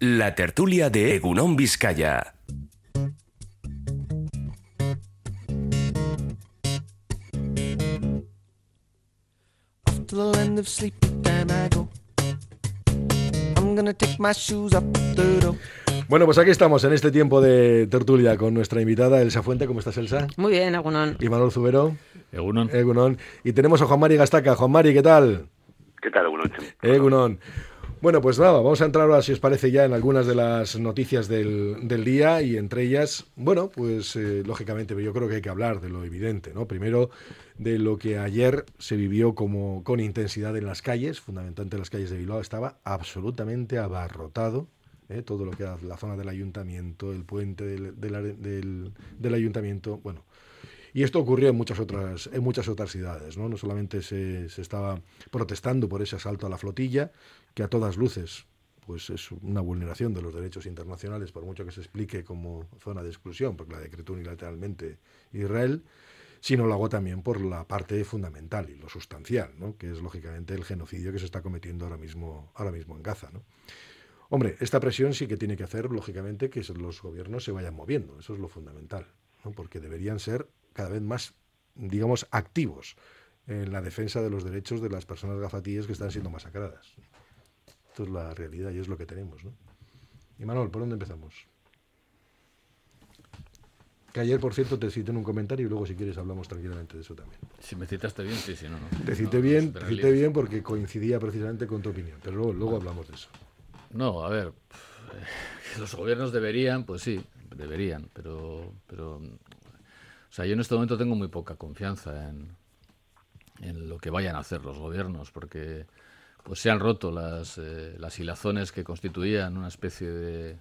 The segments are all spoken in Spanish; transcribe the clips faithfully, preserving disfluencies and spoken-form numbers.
La tertulia de Egunon Vizcaya. To the land of sleep and I go. I'm gonna take my shoes up the door. Bueno, pues aquí estamos en este tiempo de tertulia con nuestra invitada Elsa Fuente. ¿Cómo estás, Elsa? Muy bien, Egunon. Y Manuel Zubero. Egunon. Egunon. Y tenemos a Juan Mari Gastaca. Juan Mari, ¿qué tal? ¿Qué tal, Egunon? Egunon. Bueno, pues nada, vamos a entrar ahora, si os parece, ya en algunas de las noticias del, del día, y entre ellas, bueno, pues eh, lógicamente yo creo que hay que hablar de lo evidente, ¿no? Primero, de lo que ayer se vivió como con intensidad en las calles, fundamentalmente en las calles de Bilbao, estaba absolutamente abarrotado, ¿eh? Todo lo que era la zona del ayuntamiento, el puente del, del, del, del ayuntamiento, bueno. Y esto ocurrió en muchas otras, en muchas otras ciudades, ¿no? No solamente se, se estaba protestando por ese asalto a la flotilla, que a todas luces pues es una vulneración de los derechos internacionales, por mucho que se explique como zona de exclusión, porque la decretó unilateralmente Israel, sino lo hago también por la parte fundamental y lo sustancial, ¿no? Que es lógicamente el genocidio que se está cometiendo ahora mismo, ahora mismo en Gaza, ¿no? Hombre, esta presión sí que tiene que hacer, lógicamente, que los gobiernos se vayan moviendo, eso es lo fundamental, ¿no? Porque deberían ser cada vez más, digamos, activos en la defensa de los derechos de las personas gazatíes que están siendo masacradas. Esto es la realidad y es lo que tenemos, ¿no? Y Manuel, ¿por dónde empezamos? Que ayer, por cierto, te cité en un comentario y luego, si quieres, hablamos tranquilamente de eso también. Si me citaste bien, sí, si no, no. Te cité no, bien, no te cité bien porque coincidía precisamente con tu opinión, pero luego, luego hablamos de eso. No, a ver, los gobiernos deberían, pues sí, deberían, pero, pero, o sea, yo en este momento tengo muy poca confianza en, en lo que vayan a hacer los gobiernos, porque pues se han roto las, eh, las hilazones que constituían una especie de,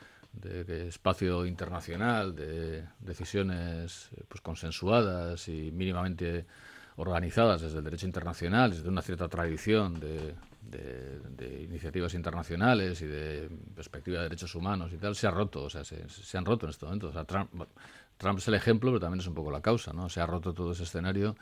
de, de espacio internacional, de decisiones pues consensuadas y mínimamente organizadas desde el derecho internacional, desde una cierta tradición de, de, de iniciativas internacionales y de perspectiva de derechos humanos y tal. Se ha roto, o sea, se, se han roto en este momento. O sea, Trump, bueno, Trump es el ejemplo, pero también es un poco la causa, ¿no? Se ha roto todo ese escenario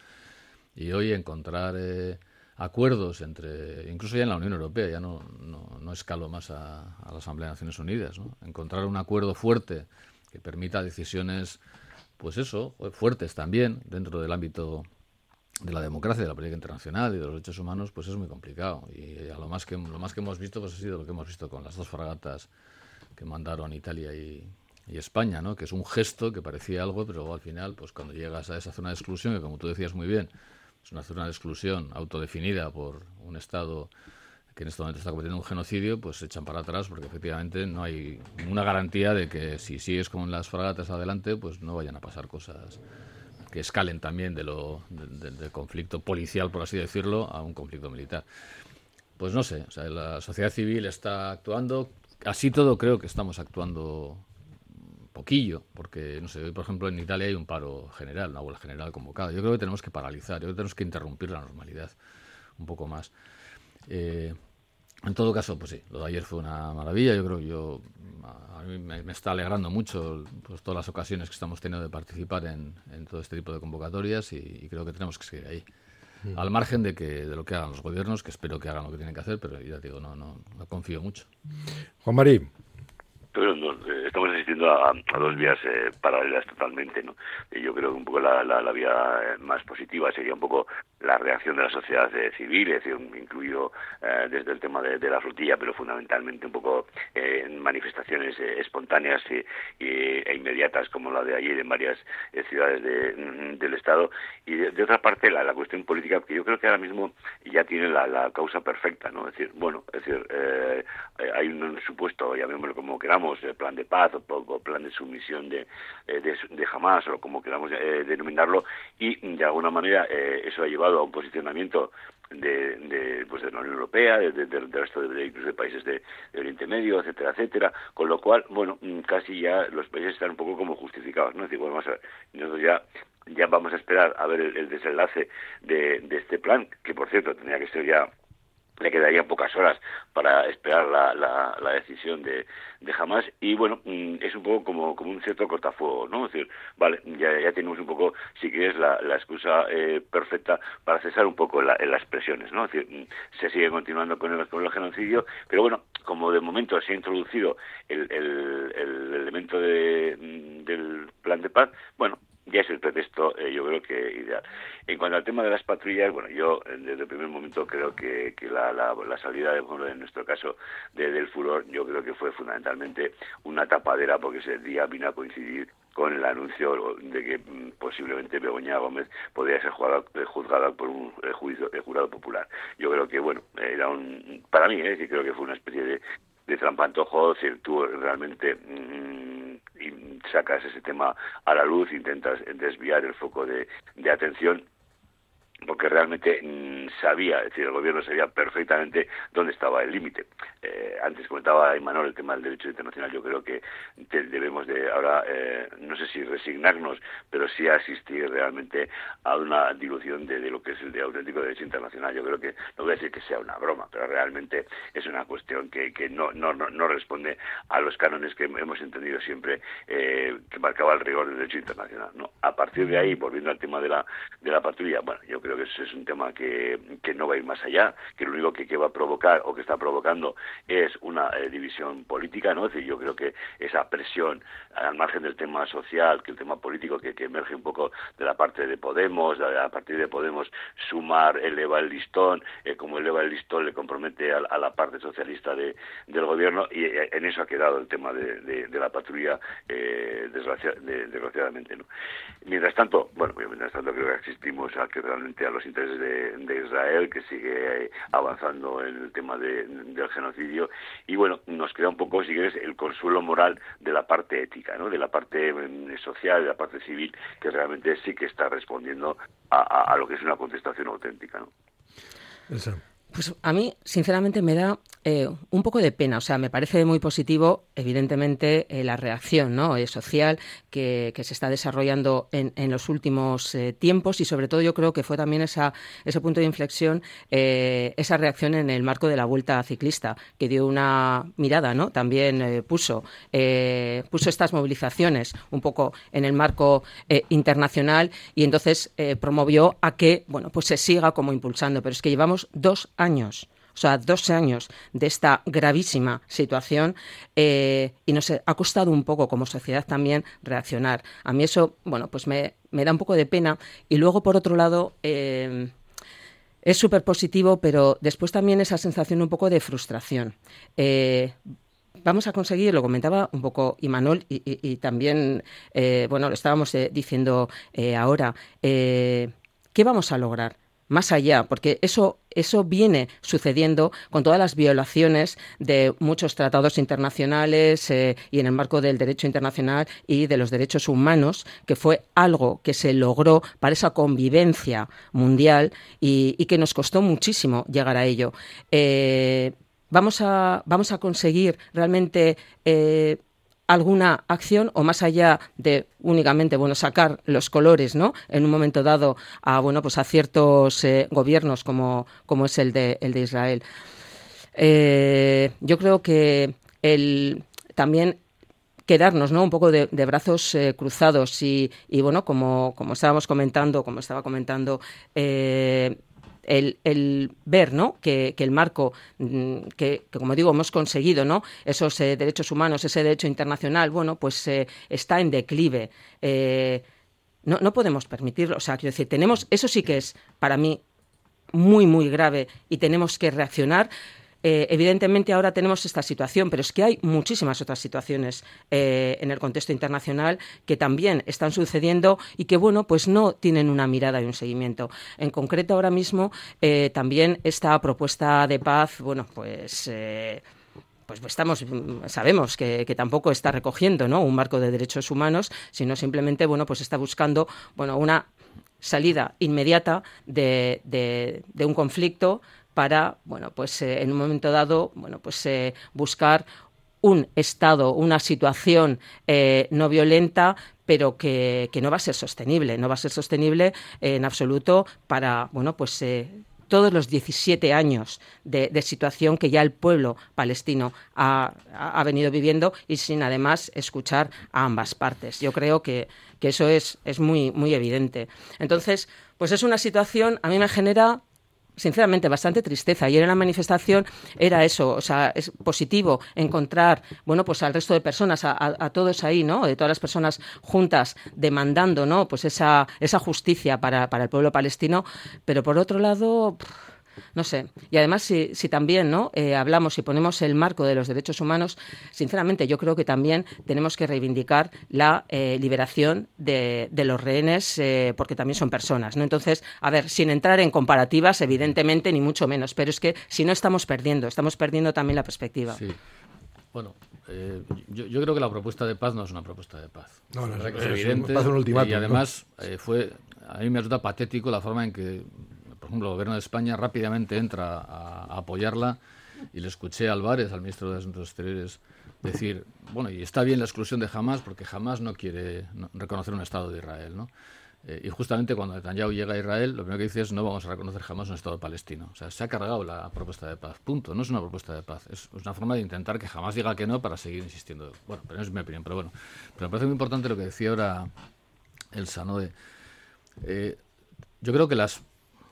y hoy encontrar eh, acuerdos entre, incluso ya en la Unión Europea, ya no, no, no escalo más a, a la Asamblea de Naciones Unidas, ¿no? Encontrar un acuerdo fuerte que permita decisiones, pues eso, fuertes también dentro del ámbito de la democracia, de la política internacional y de los derechos humanos, pues es muy complicado. Y a lo más que lo más que hemos visto pues ha sido lo que hemos visto con las dos fragatas que mandaron Italia y, y España, ¿no? Que es un gesto que parecía algo, pero luego al final, pues cuando llegas a esa zona de exclusión, que como tú decías muy bien, es una zona de exclusión autodefinida por un Estado que en este momento está cometiendo un genocidio, pues se echan para atrás porque efectivamente no hay ninguna garantía de que si sigues con las fragatas adelante, pues no vayan a pasar cosas que escalen también de lo de, de, del conflicto policial, por así decirlo, a un conflicto militar. Pues no sé, o sea, la sociedad civil está actuando, así todo creo que estamos actuando poquillo, porque, no sé, hoy por ejemplo en Italia hay un paro general, una huelga general convocada. Yo creo que tenemos que paralizar, yo creo que tenemos que interrumpir la normalidad un poco más. Eh, en todo caso, pues sí, lo de ayer fue una maravilla. Yo creo que yo, a mí me, me está alegrando mucho pues, todas las ocasiones que estamos teniendo de participar en, en todo este tipo de convocatorias y, y creo que tenemos que seguir ahí. Mm. Al margen de que de lo que hagan los gobiernos, que espero que hagan lo que tienen que hacer, pero ya digo, no, no, no confío mucho. Juan Mari. Pero no, estamos asistiendo a, a dos vías eh, paralelas totalmente, ¿no? Y yo creo que un poco la, la, la vía más positiva sería un poco la reacción de la sociedad eh, civil, es decir, incluido eh, desde el tema de, de la flotilla, pero fundamentalmente un poco eh, en manifestaciones eh, espontáneas y, y, e inmediatas como la de ayer en varias eh, ciudades de, del Estado. Y de, de otra parte la, la cuestión política, que yo creo que ahora mismo ya tiene la, la causa perfecta, ¿no? Es decir, bueno, es decir, eh, hay un supuesto, llamémoslo como queramos, el plan de paz o, o plan de sumisión de, de, de Hamás o como queramos eh, denominarlo, y de alguna manera eh, eso ha llevado a un posicionamiento de, de, pues de la Unión Europea, de, de, del resto de, incluso de países de, de Oriente Medio, etcétera, etcétera, con lo cual, bueno, casi ya los países están un poco como justificados, ¿no? Es decir, bueno, vamos a ver, nosotros ya ya vamos a esperar a ver el, el desenlace de, de este plan, que por cierto tendría que ser ya le quedarían pocas horas para esperar la, la, la decisión de, de Hamás, y bueno, es un poco como, como un cierto cortafuegos, ¿no? Es decir, vale, ya, ya tenemos un poco, si quieres, la, la excusa eh, perfecta para cesar un poco la, en las presiones, ¿no? Es decir, se sigue continuando con el, con el genocidio, pero bueno, como de momento se ha introducido el, el, el elemento de, del plan de paz, bueno, ya es el pretexto, eh, yo creo que ideal. En cuanto al tema de las patrullas, bueno, yo desde el primer momento creo que, que la, la, la salida, de, bueno, en nuestro caso, de, del Furor, yo creo que fue fundamentalmente una tapadera, porque ese día vino a coincidir con el anuncio de que mm, posiblemente Begoña Gómez podría ser juzgada, juzgada por un eh, juicio, eh, jurado popular. Yo creo que, bueno, era un, para mí, eh, creo que fue una especie de, de trampantojo, es decir, tú realmente mmm, y sacas ese tema a la luz, intentas desviar el foco de, de atención, porque realmente mmm, sabía, es decir, el gobierno sabía perfectamente dónde estaba el límite. Eh, antes comentaba Imanol el tema del derecho internacional. Yo creo que te, debemos de ahora, eh, no sé si resignarnos, pero sí asistir realmente a una dilución de, de lo que es el de auténtico derecho internacional. Yo creo que, no voy a decir que sea una broma, pero realmente es una cuestión que, que no, no, no, no responde a los cánones que hemos entendido siempre, eh, que marcaba el rigor del derecho internacional, ¿no? A partir de ahí, volviendo al tema de la, de la patrulla, bueno, yo creo que eso es un tema que, que no va a ir más allá, que lo único que, que va a provocar o que está provocando es una eh, división política, ¿no? Es decir, yo creo que esa presión, al margen del tema social, que el tema político que, que emerge un poco de la parte de Podemos, a, a partir de Podemos sumar, eleva el listón, eh, como eleva el listón le compromete a, a la parte socialista de, del gobierno, y eh, en eso ha quedado el tema de, de, de la patrulla, eh, desgracia, de, desgraciadamente, ¿no? Mientras tanto, bueno, mientras tanto creo que asistimos a que realmente a los intereses de, de Israel, que sigue avanzando en el tema de, del genocidio, y bueno, nos queda un poco, si quieres, el consuelo moral de la parte ética, ¿no? De la parte social, de la parte civil, que realmente sí que está respondiendo a, a, a lo que es una contestación auténtica, ¿no? Eso. Pues a mí, sinceramente, me da eh, un poco de pena. O sea, me parece muy positivo, evidentemente, eh, la reacción, ¿no?, eh, social que, que se está desarrollando en, en los últimos eh, tiempos, y sobre todo yo creo que fue también esa, ese punto de inflexión, eh, esa reacción en el marco de la Vuelta Ciclista, que dio una mirada, ¿no? También eh, puso, eh, puso estas movilizaciones un poco en el marco eh, internacional, y entonces eh, promovió a que, bueno, pues se siga como impulsando. Pero es que llevamos dos años, o sea, dos años de esta gravísima situación, eh, y nos ha costado un poco como sociedad también reaccionar. A mí eso, bueno, pues me, me da un poco de pena. Y luego, por otro lado, eh, es súper positivo, pero después también esa sensación un poco de frustración. Eh, Vamos a conseguir, lo comentaba un poco Imanol, y, y, y también, eh, bueno, lo estábamos eh, diciendo eh, ahora, eh, ¿qué vamos a lograr? Más allá, porque eso, eso viene sucediendo con todas las violaciones de muchos tratados internacionales eh, y en el marco del derecho internacional y de los derechos humanos, que fue algo que se logró para esa convivencia mundial y, y que nos costó muchísimo llegar a ello. Eh, vamos a, vamos a conseguir realmente Eh, alguna acción, o más allá de únicamente, bueno, sacar los colores, ¿no?, en un momento dado a, bueno, pues a ciertos eh, gobiernos como, como es el de, el de Israel. Eh, yo creo que el también quedarnos, ¿no?, un poco de, de brazos eh, cruzados y, y, bueno, como, como estábamos comentando, como estaba comentando, eh, El, el ver, ¿no?, que, que el marco que, que, como digo, hemos conseguido, ¿no?, esos eh, derechos humanos, ese derecho internacional, bueno, pues eh, está en declive. Eh, no, no podemos permitirlo. O sea, quiero decir, tenemos, eso sí que es para mí muy, muy grave, y tenemos que reaccionar. Eh, evidentemente ahora tenemos esta situación, pero es que hay muchísimas otras situaciones eh, en el contexto internacional que también están sucediendo y que, bueno, pues no tienen una mirada y un seguimiento. En concreto, ahora mismo, eh, también esta propuesta de paz, bueno, pues... Eh, Pues estamos, sabemos que, que tampoco está recogiendo, ¿no?, un marco de derechos humanos, sino simplemente, bueno, pues está buscando, bueno, una salida inmediata de, de, de un conflicto para, bueno, pues eh, en un momento dado, bueno, pues eh, buscar un estado, una situación eh, no violenta, pero que, que no va a ser sostenible, no va a ser sostenible eh, en absoluto para, bueno, pues eh, todos los diecisiete años de, de situación que ya el pueblo palestino ha, ha venido viviendo y sin además escuchar a ambas partes. Yo creo que, que eso es, es muy, muy evidente. Entonces, pues es una situación, a mí me genera sinceramente bastante tristeza. Ayer en la manifestación era eso, o sea, es positivo encontrar, bueno, pues al resto de personas, a, a, a todos ahí, ¿no? De todas las personas juntas demandando, ¿no? Pues esa, esa justicia para, para el pueblo palestino, pero por otro lado, no sé. Y además, si, si también, ¿no? Eh, hablamos y ponemos el marco de los derechos humanos, sinceramente yo creo que también tenemos que reivindicar la eh, liberación de, de los rehenes, eh, porque también son personas, ¿no? Entonces, a ver, sin entrar en comparativas, evidentemente, ni mucho menos, pero es que si no estamos perdiendo, estamos perdiendo también la perspectiva. Sí. Bueno, eh, yo, yo creo que la propuesta de paz no es una propuesta de paz. No, no, es, es, que es es evidente. Un, un ultimátum, y además, ¿no? eh, fue, a mí me resulta patético la forma en que, por ejemplo, el gobierno de España rápidamente entra a, a apoyarla, y le escuché a Álvarez, al ministro de Asuntos Exteriores, decir, bueno, y está bien la exclusión de Hamás porque Hamás no quiere no, reconocer un Estado de Israel, ¿no? Eh, y justamente cuando Netanyahu llega a Israel, lo primero que dice es no vamos a reconocer jamás un Estado palestino. O sea, se ha cargado la propuesta de paz. Punto. No es una propuesta de paz. Es una forma de intentar que jamás diga que no para seguir insistiendo. Bueno, pero no es mi opinión. Pero bueno, pero me parece muy importante lo que decía ahora Elsa, ¿no? De, eh, yo creo que las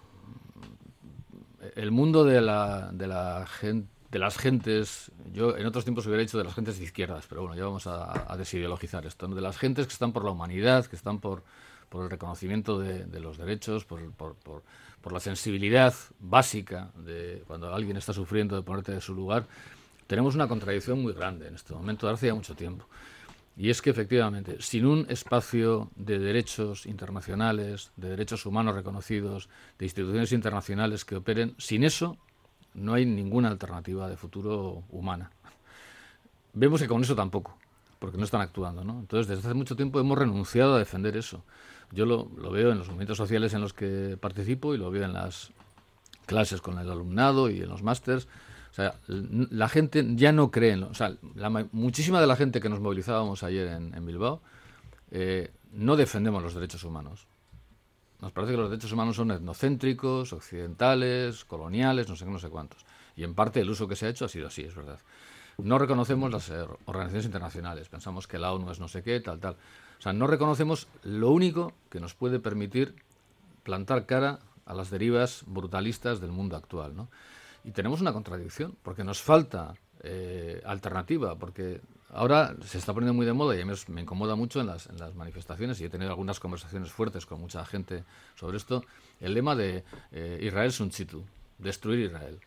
el mundo de la, de la gente de las gentes, yo en otros tiempos hubiera dicho de las gentes de izquierdas, pero bueno, ya vamos a, a desideologizar esto, ¿no? De las gentes que están por la humanidad, que están por, por el reconocimiento de, de los derechos, por, por, por, por la sensibilidad básica de cuando alguien está sufriendo, de ponerte de su lugar. Tenemos una contradicción muy grande en este momento, hace ya mucho tiempo. Y es que efectivamente, sin un espacio de derechos internacionales, de derechos humanos reconocidos, de instituciones internacionales que operen, sin eso no hay ninguna alternativa de futuro humana. Vemos que con eso tampoco, porque no están actuando, ¿no? Entonces, desde hace mucho tiempo hemos renunciado a defender eso. Yo lo, lo veo en los movimientos sociales en los que participo y lo veo en las clases con el alumnado y en los másters. O sea, la gente ya no cree en lo, o sea, la, muchísima de la gente que nos movilizábamos ayer en, en Bilbao eh, no defendemos los derechos humanos. Nos parece que los derechos humanos son etnocéntricos, occidentales, coloniales, no sé qué, no sé cuántos. Y en parte el uso que se ha hecho ha sido así, es verdad. No reconocemos las eh, organizaciones internacionales. Pensamos que la ONU es no sé qué, tal, tal. O sea, no reconocemos lo único que nos puede permitir plantar cara a las derivas brutalistas del mundo actual, ¿no? Y tenemos una contradicción, porque nos falta eh, alternativa, porque ahora se está poniendo muy de moda y a mí me incomoda mucho en las, en las manifestaciones, y he tenido algunas conversaciones fuertes con mucha gente sobre esto, el lema de eh, Israel Sun Chitu, destruir Israel.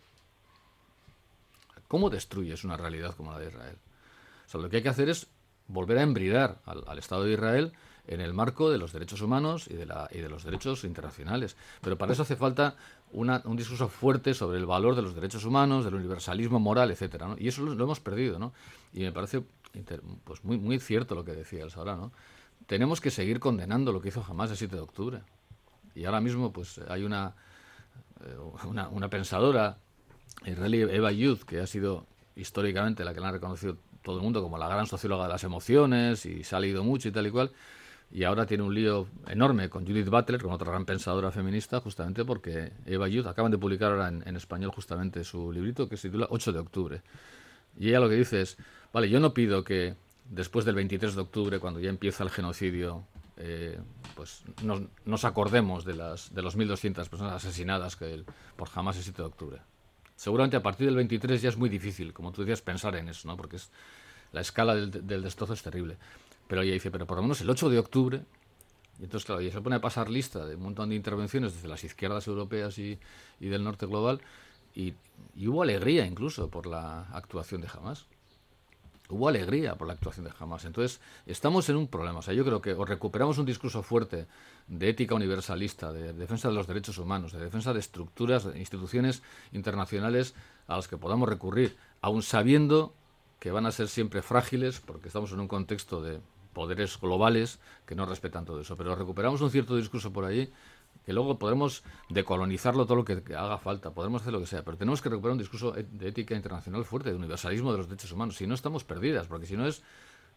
¿Cómo destruyes una realidad como la de Israel? O sea, lo que hay que hacer es volver a embridar al, al Estado de Israel en el marco de los derechos humanos y de, la, y de los derechos internacionales. Pero para eso hace falta una, un discurso fuerte sobre el valor de los derechos humanos, del universalismo moral, etcétera, ¿no? Y eso lo, lo hemos perdido, ¿no? Y me parece inter, pues muy, muy cierto lo que decía Elsa ahora, ¿no? Tenemos que seguir condenando lo que hizo Hamás el siete de octubre. Y ahora mismo pues hay una, eh, una, una pensadora israelí, Eva Yud, que ha sido históricamente la que la ha reconocido todo el mundo como la gran socióloga de las emociones y se ha leído mucho y tal y cual, y ahora tiene un lío enorme con Judith Butler, con otra gran pensadora feminista, justamente porque Eva Yud acaban de publicar ahora en, en español justamente su librito que se titula ocho de octubre. Y ella lo que dice es, vale, yo no pido que después del veintitrés de octubre, cuando ya empieza el genocidio, eh, pues nos, nos acordemos de las de los mil doscientas personas asesinadas que el, por Hamás el siete de octubre. Seguramente a partir del veintitrés ya es muy difícil, como tú decías, pensar en eso, ¿no? Porque es, la escala del, del destrozo es terrible. Pero ella dice, pero por lo menos el ocho de octubre, y entonces claro, ella se pone a pasar lista de un montón de intervenciones desde las izquierdas europeas y, y del norte global, y, y hubo alegría incluso por la actuación de Hamás. Hubo alegría por la actuación de Hamás. Entonces, estamos en un problema. O sea, yo creo que o recuperamos un discurso fuerte de ética universalista, de defensa de los derechos humanos, de defensa de estructuras, de instituciones internacionales a las que podamos recurrir, aun sabiendo que van a ser siempre frágiles, porque estamos en un contexto de poderes globales que no respetan todo eso. Pero recuperamos un cierto discurso por allí, que luego podremos decolonizarlo todo lo que haga falta, podremos hacer lo que sea, pero tenemos que recuperar un discurso de ética internacional fuerte, de universalismo de los derechos humanos, si no estamos perdidas, porque si no es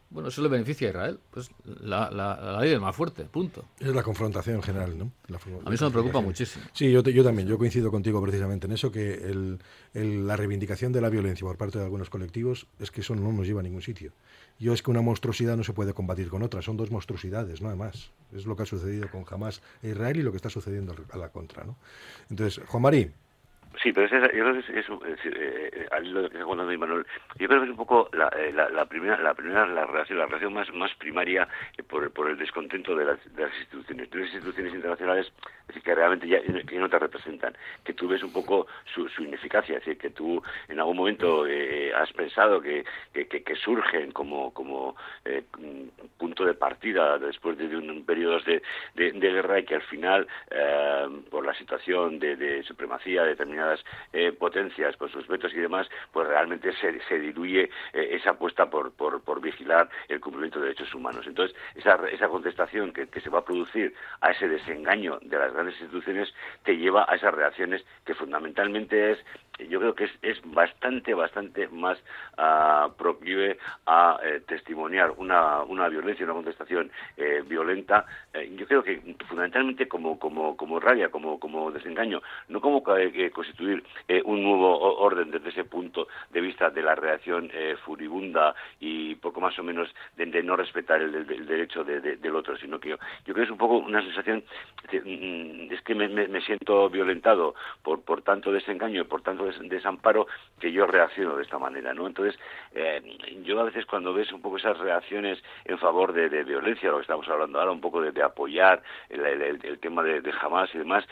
bueno, eso le beneficia a Israel. Pues la, la, la ley del más fuerte, punto. Es la confrontación en general, ¿no? La, a mí eso me preocupa muchísimo. Sí, yo, te, yo también, yo coincido contigo precisamente en eso, que el, el, la reivindicación de la violencia por parte de algunos colectivos es que eso no nos lleva a ningún sitio. Yo es que una monstruosidad no se puede combatir con otra, son dos monstruosidades, no además. Es lo que ha sucedido con Hamás e Israel y lo que está sucediendo a la contra, ¿no? Entonces, Juan Marí. Sí, pero es, yo creo que es, es, es eh, al hilo de lo que está contando Imanol, yo creo que es un poco la, la, la primera, la primera la relación, la relación más más primaria eh, por, por el descontento de las, de las instituciones, de las instituciones internacionales, es decir, que realmente ya que no te representan, que tú ves un poco su, su ineficacia, es decir, que tú en algún momento eh, has pensado que, que, que, que surgen como como eh, punto de partida después de, de un periodo de, de, de guerra y que al final eh, por la situación de, de supremacía determinada Eh, potencias por sus vetos y demás, pues realmente se, se diluye eh, esa apuesta por, por, por vigilar el cumplimiento de derechos humanos. Entonces, esa, esa contestación que, que se va a producir a ese desengaño de las grandes instituciones te lleva a esas reacciones que fundamentalmente es, yo creo que es, es bastante, bastante más uh, proclive a eh, testimoniar una, una violencia, una contestación eh, violenta. Eh, yo creo que fundamentalmente como, como, como rabia, como, como desengaño, no como eh, constituir eh, un nuevo orden desde ese punto de vista de la reacción eh, furibunda y poco más o menos de, de no respetar el, el, el derecho de, de, del otro, sino que yo, yo creo que es un poco una sensación, de, es que me, me, me siento violentado por, por tanto desengaño y por tanto des, desamparo que yo reacciono de esta manera, ¿no? Entonces, eh, yo a veces cuando ves un poco esas reacciones en favor de, de violencia, lo que estamos hablando ahora, un poco de, de apoyar el, el, el tema de, de Hamás y demás,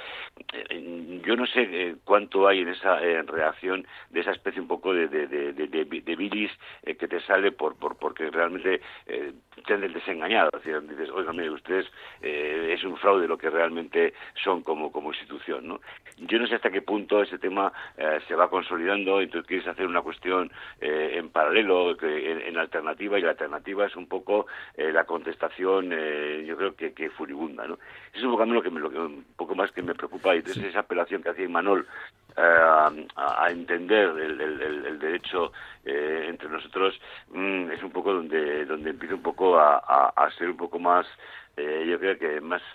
eh, yo no sé eh, cuánto hay en esa eh, reacción de esa especie un poco de, de, de, de, de, de bilis eh, que te sale por, por porque realmente eh, te han desengañado. Es decir, dices, oiga, mire, ustedes eh, es un fraude lo que realmente son como, como institución, ¿no? Yo no sé hasta qué punto ese tema eh, se va consolidando, entonces quieres hacer una cuestión eh, en paralelo, que, en, en alternativa, y la alternativa es un poco eh, la contestación, eh, yo creo que, que furibunda, ¿no? Eso es un poco, lo que me, lo que, un poco más que me preocupa, y entonces sí. Esa apelación que hacía Imanol eh, a, a entender el, el, el, el derecho eh, entre nosotros mmm, es un poco donde donde empieza un poco a, a, a ser un poco más Eh, yo creo que más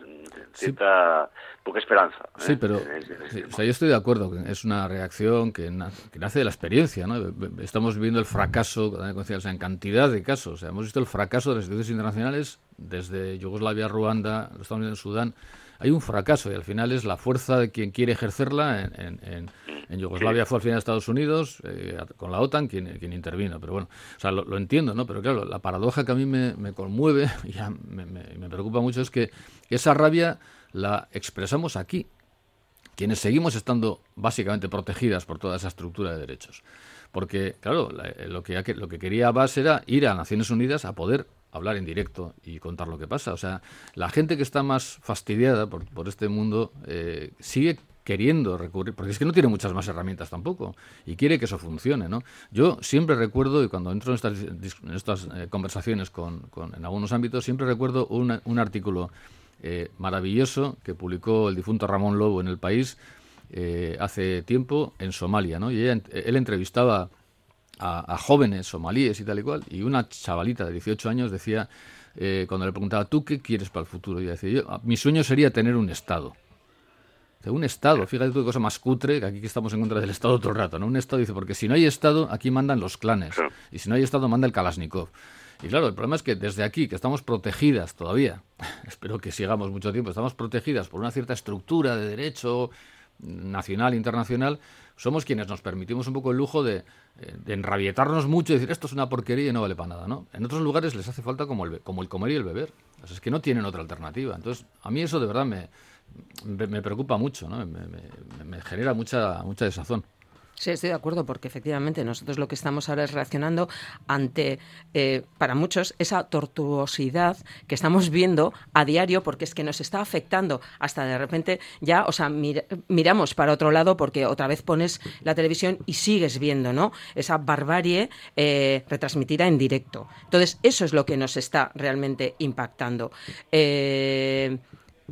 cierta sí. poca esperanza. ¿eh? Sí, pero sí, o sea, yo estoy de acuerdo que es una reacción que, na, que nace de la experiencia, ¿no? Estamos viviendo el fracaso, o sea, en cantidad de casos. O sea, hemos visto el fracaso de las instituciones internacionales desde Yugoslavia, Ruanda, los Estados Unidos, Sudán. Hay un fracaso y al final es la fuerza de quien quiere ejercerla. En, en, en, en Yugoslavia fue al final Estados Unidos, eh, con la OTAN, quien, quien intervino. Pero bueno, o sea, lo, lo entiendo, ¿no? Pero claro, la paradoja que a mí me, me conmueve y ya me, me, me preocupa mucho es que esa rabia la expresamos aquí, quienes seguimos estando básicamente protegidas por toda esa estructura de derechos. Porque, claro, la, lo, que, lo que quería Abbas era ir a Naciones Unidas a poder hablar en directo y contar lo que pasa. O sea, la gente que está más fastidiada por, por este mundo eh, sigue queriendo recurrir, porque es que no tiene muchas más herramientas tampoco, y quiere que eso funcione, ¿no? Yo siempre recuerdo, y cuando entro en estas, en estas eh, conversaciones con, con, en algunos ámbitos, siempre recuerdo una, un artículo eh, maravilloso que publicó el difunto Ramón Lobo en El País eh, hace tiempo en Somalia, ¿no? Y ella, él entrevistaba A, a jóvenes somalíes y tal y cual, y una chavalita de dieciocho años decía, eh, cuando le preguntaba, ¿tú qué quieres para el futuro? Y ella decía, yo, mi sueño sería tener un Estado. Dice, un Estado, fíjate tú qué cosa más cutre, que aquí que estamos en contra del Estado todo el rato, ¿no? Un Estado, dice, porque si no hay Estado, aquí mandan los clanes, y si no hay Estado, manda el Kalashnikov. Y claro, el problema es que desde aquí, que estamos protegidas todavía, espero que sigamos mucho tiempo, estamos protegidas por una cierta estructura de derecho nacional, internacional, somos quienes nos permitimos un poco el lujo de, de enrabietarnos mucho y decir esto es una porquería y no vale para nada, ¿no? En otros lugares les hace falta como el, como el comer y el beber. O sea, es que no tienen otra alternativa. Entonces, a mí eso de verdad me, me, me preocupa mucho, ¿no? Me, me, me genera mucha, mucha desazón. Sí, estoy de acuerdo, porque efectivamente nosotros lo que estamos ahora es reaccionando ante, eh, para muchos, esa tortuosidad que estamos viendo a diario, porque es que nos está afectando hasta de repente ya, o sea, mir- miramos para otro lado porque otra vez pones la televisión y sigues viendo, ¿no? Esa barbarie eh, retransmitida en directo. Entonces, eso es lo que nos está realmente impactando. Eh...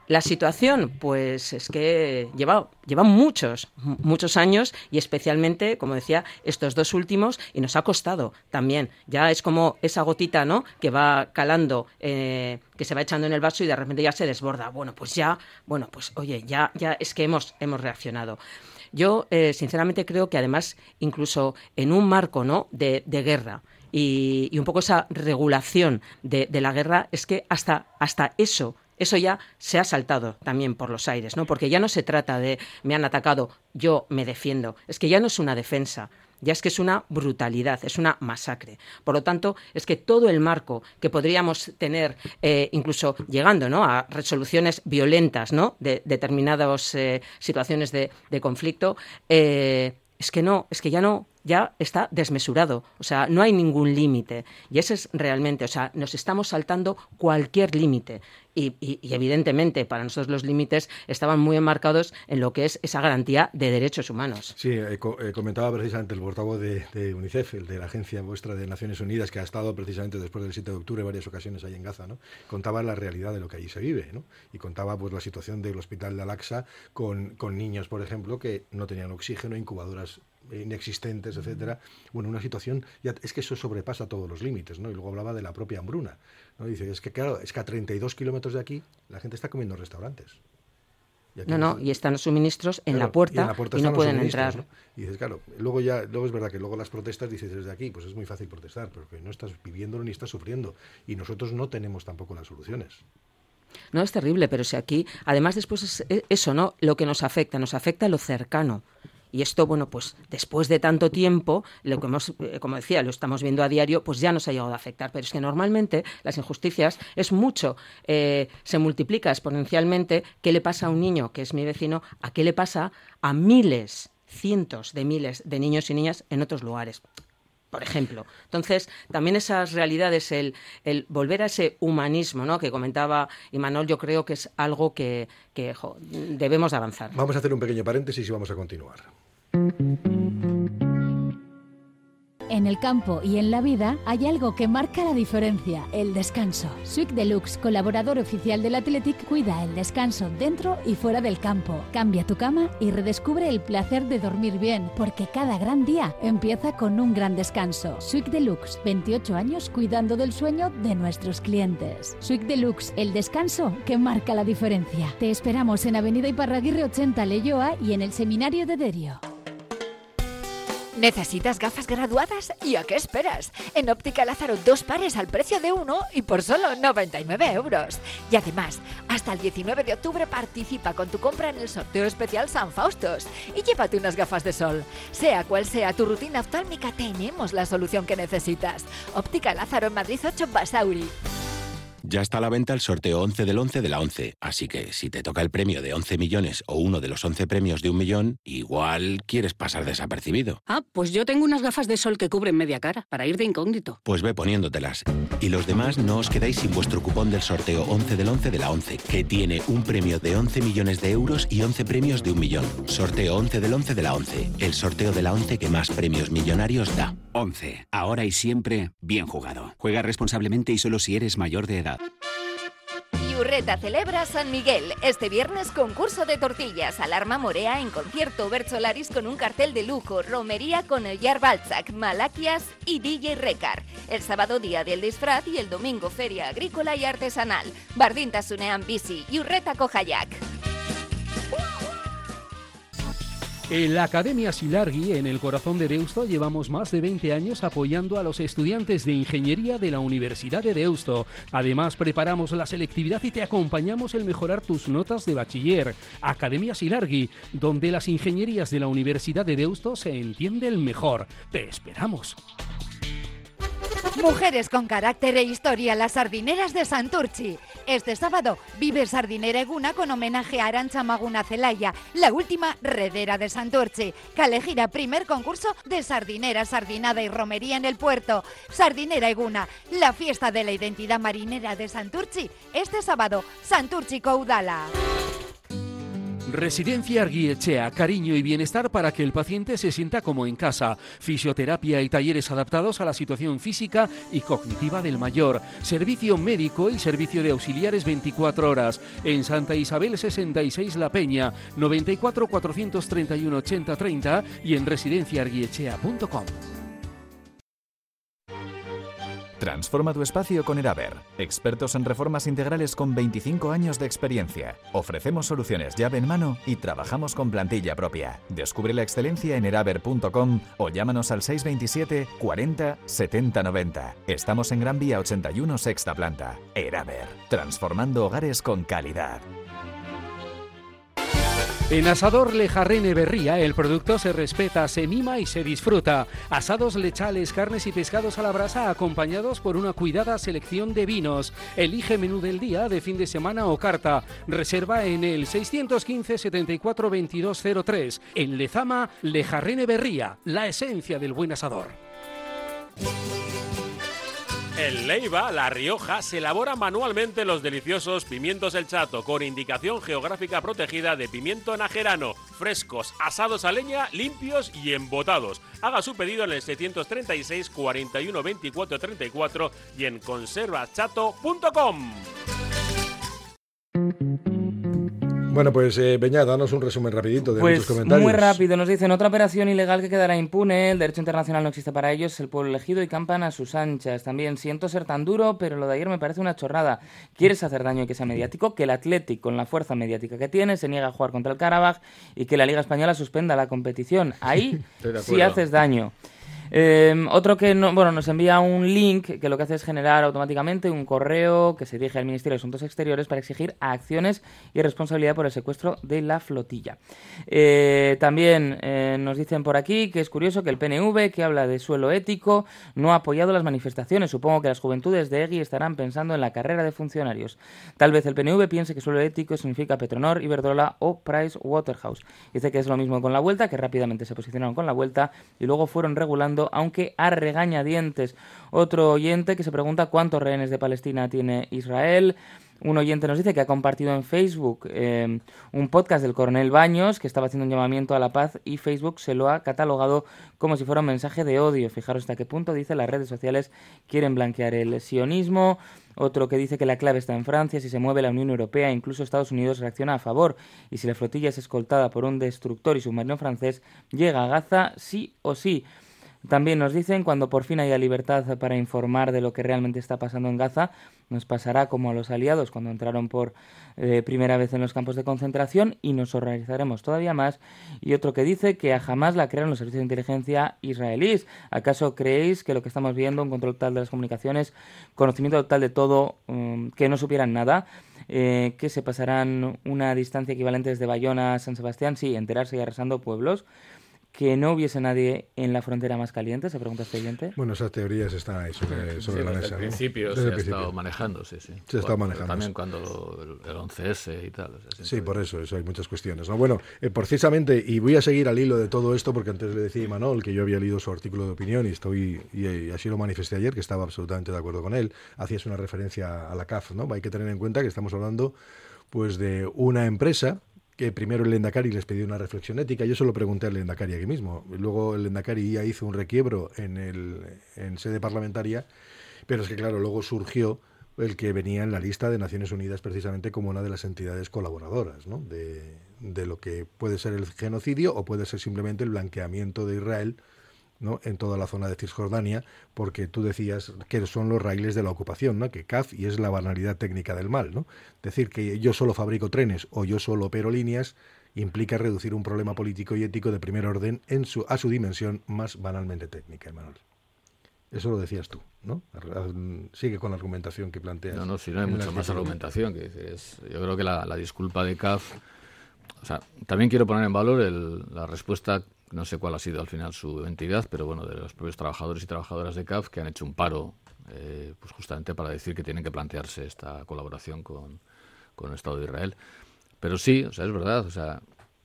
La situación, pues es que lleva, lleva muchos, muchos años y especialmente, como decía, estos dos últimos, y nos ha costado también. Ya es como esa gotita, ¿no?, que va calando, eh, que se va echando en el vaso y de repente ya se desborda. Bueno, pues ya, bueno, pues oye, ya, ya es que hemos, hemos reaccionado. Yo, eh, sinceramente, creo que además, incluso en un marco, ¿no?, de, de guerra, y, y un poco esa regulación de, de la guerra, es que hasta, hasta eso... Eso ya se ha saltado también por los aires, ¿no? Porque ya no se trata de me han atacado, yo me defiendo. Es que ya no es una defensa, ya es que es una brutalidad, es una masacre. Por lo tanto, es que todo el marco que podríamos tener, eh, incluso llegando, ¿no?, a resoluciones violentas, ¿no?, de determinadas eh, situaciones de, de conflicto, eh, es que no, es que ya no, ya está desmesurado, o sea, no hay ningún límite, y ese es realmente, o sea, nos estamos saltando cualquier límite, y, y, y evidentemente para nosotros los límites estaban muy enmarcados en lo que es esa garantía de derechos humanos. Sí, eh, co- eh, comentaba precisamente el portavoz de, de UNICEF, el de la agencia vuestra de Naciones Unidas, que ha estado precisamente después del siete de octubre en varias ocasiones ahí en Gaza, ¿no? Contaba la realidad de lo que allí se vive, ¿no? Y contaba pues la situación del hospital de Al-Aqsa con, con niños, por ejemplo, que no tenían oxígeno, incubadoras inexistentes, etcétera. Bueno, una situación, ya, es que eso sobrepasa todos los límites, ¿no? Y luego hablaba de la propia hambruna, ¿no? Dice, es que claro, es que a treinta y dos kilómetros de aquí la gente está comiendo en restaurantes. Y aquí no, no, no, y están los suministros en, claro, la puerta, y, en la puerta y no están los pueden suministros, entrar. ¿no? Y dices, claro, luego ya, luego es verdad que luego las protestas, dices desde aquí, pues es muy fácil protestar, porque no estás viviéndolo ni estás sufriendo. Y nosotros no tenemos tampoco las soluciones. No, es terrible, pero si aquí, además después es eso, ¿no?, lo que nos afecta, nos afecta lo cercano. Y esto, bueno, pues después de tanto tiempo, lo que hemos, como decía, lo estamos viendo a diario, pues ya nos ha llegado a afectar. Pero es que normalmente las injusticias es mucho, eh, se multiplica exponencialmente. ¿Qué le pasa a un niño, que es mi vecino, a qué le pasa a miles, cientos de miles de niños y niñas en otros lugares? Por ejemplo. Entonces, también esas realidades, el, el volver a ese humanismo, ¿no?, que comentaba Imanol, yo creo que es algo que, que jo, debemos de avanzar. Vamos a hacer un pequeño paréntesis y vamos a continuar. En el campo y en la vida hay algo que marca la diferencia, el descanso. Suic Deluxe, colaborador oficial del Athletic, cuida el descanso dentro y fuera del campo. Cambia tu cama y redescubre el placer de dormir bien, porque cada gran día empieza con un gran descanso. Suic Deluxe, veintiocho años cuidando del sueño de nuestros clientes. Suic Deluxe, el descanso que marca la diferencia. Te esperamos en Avenida Iparraguirre ochenta, Leioa, y en el Seminario de Derio. ¿Necesitas gafas graduadas? ¿Y a qué esperas? En Óptica Lázaro, dos pares al precio de uno y por solo noventa y nueve euros. Y además, hasta el diecinueve de octubre participa con tu compra en el sorteo especial San Faustos y llévate unas gafas de sol. Sea cual sea tu rutina oftálmica, tenemos la solución que necesitas. Óptica Lázaro en Madrid ocho, Basauri. Ya está a la venta el sorteo once del once de la once, así que si te toca el premio de once millones o uno de los once premios de un millón, igual quieres pasar desapercibido. Ah, pues yo tengo unas gafas de sol que cubren media cara, para ir de incógnito. Pues ve poniéndotelas. Y los demás no os quedáis sin vuestro cupón del sorteo once del once de la once, que tiene un premio de once millones de euros y once premios de un millón. Sorteo once del once de la once, el sorteo de la once que más premios millonarios da. once. Ahora y siempre, bien jugado. Juega responsablemente y solo si eres mayor de edad. Iurreta celebra San Miguel. Este viernes concurso de tortillas, Alarma Morea en concierto, Bercholaris con un cartel de lujo, romería con Ellar Balzac, Malaquias y D J Recar. El sábado día del disfraz y el domingo feria agrícola y artesanal. Bardintasunean bici, Iurreta Kojayak. En la Academia Silargi, en el corazón de Deusto, llevamos más de veinte años apoyando a los estudiantes de Ingeniería de la Universidad de Deusto. Además, preparamos la selectividad y te acompañamos en mejorar tus notas de bachiller. Academia Silargi, donde las ingenierías de la Universidad de Deusto se entienden mejor. ¡Te esperamos! Mujeres con carácter e historia, las sardineras de Santurchi. Este sábado vive Sardinera Eguna con homenaje a Arantxa Maguna Zelaya, la última redera de Santurchi. Calejira, primer concurso de sardinera, sardinada y romería en el puerto. Sardinera Eguna, la fiesta de la identidad marinera de Santurchi. Este sábado, Santurchi Udala. Residencia Argiechea, cariño y bienestar para que el paciente se sienta como en casa. Fisioterapia y talleres adaptados a la situación física y cognitiva del mayor. Servicio médico y servicio de auxiliares veinticuatro horas. En Santa Isabel sesenta y seis La Peña, noventa y cuatro, cuatrocientos treinta y uno, ochenta, treinta y en residencia argiechea punto com. Transforma tu espacio con Eraber, expertos en reformas integrales con veinticinco años de experiencia. Ofrecemos soluciones llave en mano y trabajamos con plantilla propia. Descubre la excelencia en eraber punto com o llámanos al seis dos siete, cuarenta, setenta, noventa. Estamos en Gran Vía ochenta y uno, sexta planta. Eraber, transformando hogares con calidad. En Asador Lejarrene Berría el producto se respeta, se mima y se disfruta. Asados lechales, carnes y pescados a la brasa acompañados por una cuidada selección de vinos. Elige menú del día, de fin de semana o carta. Reserva en el seiscientos quince, setenta y cuatro, veintidós cero tres. En Lezama, Lejarrene Berría, la esencia del buen asador. En Leiva, La Rioja, se elaboran manualmente los deliciosos pimientos El Chato, con indicación geográfica protegida de pimiento najerano, frescos, asados a leña, limpios y embotados. Haga su pedido en el setecientos treinta y seis, cuarenta y uno, veinticuatro, treinta y cuatro y en conservas chato punto com. Bueno, pues eh, Beñat, danos un resumen rapidito de pues muchos comentarios. Muy rápido, nos dicen, otra operación ilegal que quedará impune, el derecho internacional no existe para ellos, el pueblo elegido y campan a sus anchas. También, siento ser tan duro, pero lo de ayer me parece una chorrada. ¿Quieres hacer daño y que sea mediático? Que el Athletic, con la fuerza mediática que tiene, se niega a jugar contra el Karabaj y que la Liga Española suspenda la competición. Ahí sí haces daño. Eh, otro que no, bueno, nos envía un link que lo que hace es generar automáticamente un correo que se dirige al Ministerio de Asuntos Exteriores para exigir acciones y responsabilidad por el secuestro de la flotilla. Eh, también eh, nos dicen por aquí que es curioso que el P N V, que habla de suelo ético, no ha apoyado las manifestaciones. Supongo que las juventudes de Egui estarán pensando en la carrera de funcionarios. Tal vez el P N V piense que suelo ético significa Petronor, Iberdrola o Pricewaterhouse. Dice que es lo mismo con la Vuelta, que rápidamente se posicionaron con la Vuelta y luego fueron regulando, aunque a regañadientes. Otro oyente que se pregunta cuántos rehenes de Palestina tiene Israel. Un oyente nos dice que ha compartido en Facebook eh, un podcast del coronel Baños, que estaba haciendo un llamamiento a la paz, y Facebook se lo ha catalogado como si fuera un mensaje de odio. Fijaros hasta qué punto, dice, las redes sociales quieren blanquear el sionismo. Otro que dice que la clave está en Francia, si se mueve la Unión Europea, incluso Estados Unidos reacciona a favor, y si la flotilla es escoltada por un destructor y submarino francés, llega a Gaza sí o sí. También nos dicen, cuando por fin haya libertad para informar de lo que realmente está pasando en Gaza, nos pasará como a los aliados cuando entraron por eh, primera vez en los campos de concentración y nos horrorizaremos todavía más. Y otro que dice que a Hamás la crearon los servicios de inteligencia israelíes. ¿Acaso creéis que lo que estamos viendo, un control total de las comunicaciones, conocimiento total de todo, um, que no supieran nada? Eh, que se pasarán una distancia equivalente desde Bayona a San Sebastián, sí, enterarse y arrasando pueblos. Que no hubiese nadie en la frontera más caliente, se pregunta este oyente. Bueno, esas teorías están ahí sobre, sobre sí, la desde mesa. el ¿no? principio Desde se el ha principio. estado manejando, sí, sí. Se ha estado manejando. También cuando el, el once ese y tal. O sea, sí, por eso, eso hay muchas cuestiones, ¿no? Bueno, eh, precisamente, y voy a seguir al hilo de todo esto, porque antes le decía a Imanol que yo había leído su artículo de opinión y estoy y, y así lo manifesté ayer, que estaba absolutamente de acuerdo con él. Hacías una referencia a la C A F, ¿no? Hay que tener en cuenta que estamos hablando pues de una empresa que primero el Lehendakari les pidió una reflexión ética. Yo se lo pregunté al Lehendakari aquí mismo. Luego el Lehendakari ya hizo un requiebro en, el, en sede parlamentaria, pero es que, claro, luego surgió el que venía en la lista de Naciones Unidas precisamente como una de las entidades colaboradoras, ¿no? de, de lo que puede ser el genocidio o puede ser simplemente el blanqueamiento de Israel, ¿no? En toda la zona de Cisjordania, porque tú decías que son los raíles de la ocupación, ¿no? Que C A F y es la banalidad técnica del mal, ¿no? Decir que yo solo fabrico trenes o yo solo opero líneas implica reducir un problema político y ético de primer orden en su, a su dimensión más banalmente técnica, Manuel. Eso lo decías tú, ¿no? Sigue con la argumentación que planteas. No, no, si no hay mucha más argumentación. Que es, yo creo que la, la disculpa de C A F... O sea, también quiero poner en valor el, la respuesta, no sé cuál ha sido al final su entidad, pero bueno, de los propios trabajadores y trabajadoras de C A F que han hecho un paro, eh, pues justamente para decir que tienen que plantearse esta colaboración con, con el Estado de Israel. Pero sí, o sea, es verdad, o sea,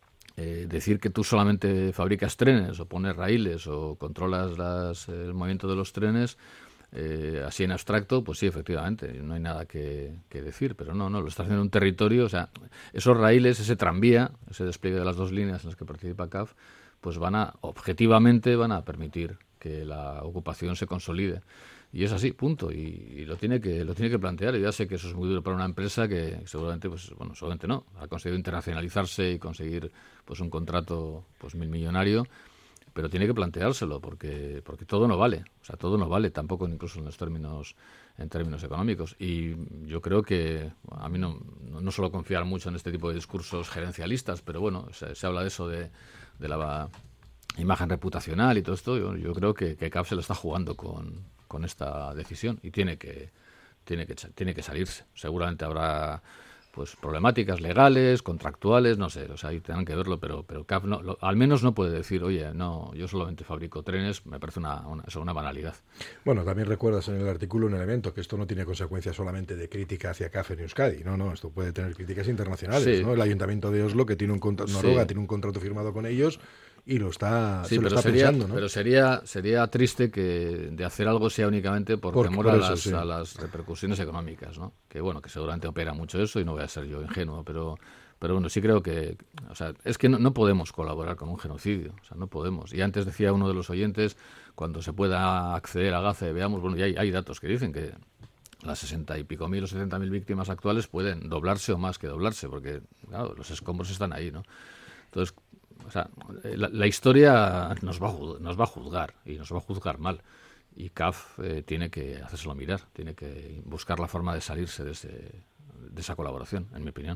eh, decir que tú solamente fabricas trenes o pones raíles o controlas las, el movimiento de los trenes Eh, así en abstracto, pues sí, efectivamente, no hay nada que, que decir, pero no, no, lo está haciendo en un territorio, o sea, esos raíles, ese tranvía, ese despliegue de las dos líneas en las que participa C A F, pues van a, objetivamente, van a permitir que la ocupación se consolide. Y es así, punto, y, y lo tiene que lo tiene que plantear. Y ya sé que eso es muy duro para una empresa que seguramente, pues bueno, seguramente no, ha conseguido internacionalizarse y conseguir pues un contrato pues mil millonario, pero tiene que planteárselo porque porque todo no vale, o sea, todo no vale, tampoco incluso en los términos en términos económicos. Y yo creo que a mí no no, no suelo confiar mucho en este tipo de discursos gerencialistas, pero bueno, se, se habla de eso de, de la imagen reputacional y todo esto. Yo, yo creo que, que C A F se lo está jugando con, con esta decisión y tiene que tiene que tiene que salirse. Seguramente habrá pues problemáticas legales, contractuales, no sé, o sea, ahí tendrán que verlo, pero pero C A F no, lo, al menos no puede decir, oye, no, yo solamente fabrico trenes, me parece una, una, eso, una banalidad. Bueno, también recuerdas en el artículo un elemento, que esto no tiene consecuencias solamente de crítica hacia C A F en Euskadi, no, no, esto puede tener críticas internacionales, sí. ¿no? El Ayuntamiento de Oslo, que tiene un contrato, Noruega sí. tiene un contrato firmado con ellos, y lo está, sí, se lo pero está sería, pensando, ¿no? Pero sería, sería triste que de hacer algo sea únicamente por, por temor por a, eso, las, sí. a las repercusiones económicas, ¿no? Que bueno, que seguramente opera mucho eso y no voy a ser yo ingenuo, pero pero bueno, sí creo que, o sea, es que no, no podemos colaborar con un genocidio, o sea, no podemos. Y antes decía uno de los oyentes, cuando se pueda acceder a Gaza y veamos, bueno, y hay, hay datos que dicen que las sesenta y pico mil o setenta mil víctimas actuales pueden doblarse o más que doblarse, porque claro, los escombros están ahí, ¿no? Entonces, o sea, la, la historia nos va, a, nos va a juzgar y nos va a juzgar mal. Y C A F eh, tiene que hacérselo mirar, tiene que buscar la forma de salirse de, ese, de esa colaboración, en mi opinión.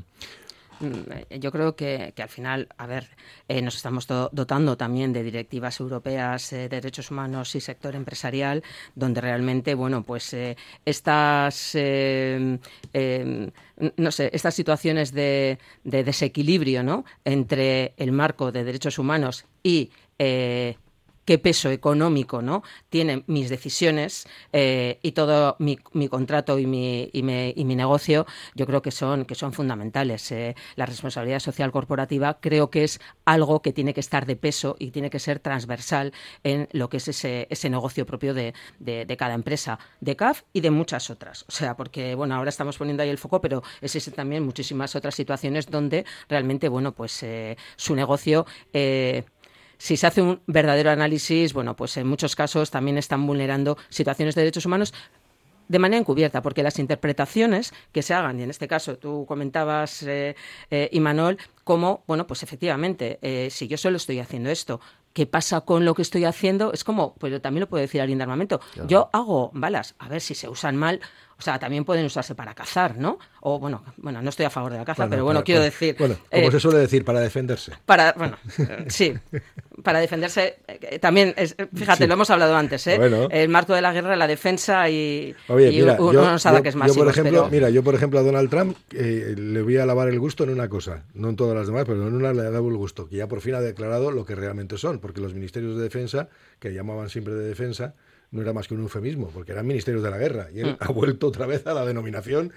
Yo creo que, que al final, a ver, eh, nos estamos do- dotando también de directivas europeas eh, de derechos humanos y sector empresarial, donde realmente, bueno, pues eh, estas, eh, eh, no sé, estas situaciones de, de desequilibrio, ¿no?, entre el marco de derechos humanos y eh, qué peso económico, ¿no?, tienen mis decisiones eh, y todo mi, mi contrato y mi, y, mi, y mi negocio, yo creo que son, que son fundamentales. Eh, la responsabilidad social corporativa creo que es algo que tiene que estar de peso y tiene que ser transversal en lo que es ese, ese negocio propio de, de, de cada empresa, de C A F y de muchas otras. O sea, porque, bueno, ahora estamos poniendo ahí el foco, pero existen también muchísimas otras situaciones donde realmente, bueno, pues eh, su negocio... Eh, Si se hace un verdadero análisis, bueno, pues en muchos casos también están vulnerando situaciones de derechos humanos de manera encubierta, porque las interpretaciones que se hagan, y en este caso tú comentabas, eh, eh, Imanol, como, bueno, pues efectivamente, eh, si yo solo estoy haciendo esto, ¿qué pasa con lo que estoy haciendo? Es como, pues yo también lo puedo decir alguien de armamento, claro. Yo hago balas, a ver si se usan mal, o sea, también pueden usarse para cazar, ¿no? O, bueno, bueno, no estoy a favor de la caza, bueno, pero bueno, para, quiero para, decir... Bueno, como eh, se suele decir, para defenderse. Para, bueno, sí, para defenderse, eh, también, es, fíjate, sí. Lo hemos hablado antes, ¿eh? Bueno. El marco de la guerra, la defensa y, Oye, y mira, unos yo, ataques yo, masivos. Yo, por ejemplo, pero... mira, yo, por ejemplo, a Donald Trump eh, le voy a lavar el gusto en una cosa, no en todas las demás, pero en una le lavo el gusto, que ya por fin ha declarado lo que realmente son, porque los ministerios de defensa, que llamaban siempre de defensa, no era más que un eufemismo, porque eran ministerios de la guerra, y él mm. ha vuelto otra vez a la denominación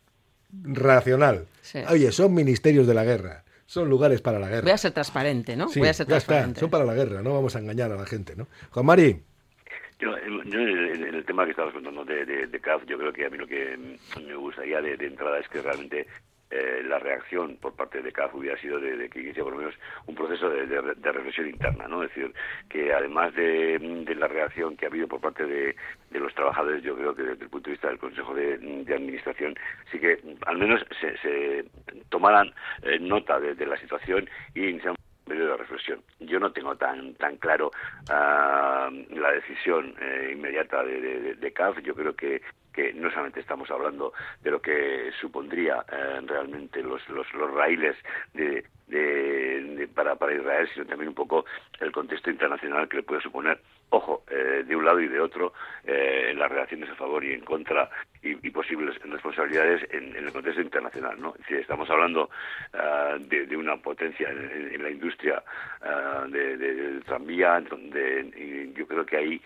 racional. Sí. Oye, son ministerios de la guerra, son lugares para la guerra. Voy a ser transparente, ¿no? Sí, Voy a ser ya transparente. Está, son para la guerra, no vamos a engañar a la gente, ¿no? Juan Mari. Yo, yo en el tema que estabas contando de, de, de C A F, yo creo que a mí lo que me gustaría de, de entrada es que realmente eh, la reacción por parte de C A F hubiera sido de, de que inicie por lo menos un proceso de, de, de reflexión interna, ¿no? Es decir, que además de, de la reacción que ha habido por parte de, de los trabajadores, yo creo que desde el punto de vista del Consejo de, de Administración, sí que al menos se, se tomaran eh, nota de, de la situación y iniciaran periodo de reflexión. Yo no tengo tan tan claro uh, la decisión eh, inmediata de, de, de C A F. Yo creo que que no solamente estamos hablando de lo que supondría eh, realmente los, los los raíles de, de, de para para Israel, sino también un poco el contexto internacional que le puede suponer, ojo, eh, de un lado y de otro, eh, las reacciones a favor y en contra y, y posibles responsabilidades en, en el contexto internacional, ¿no? Es decir, estamos hablando uh, de, de una potencia en, en la industria uh, de, de, del tranvía, donde y yo creo que ahí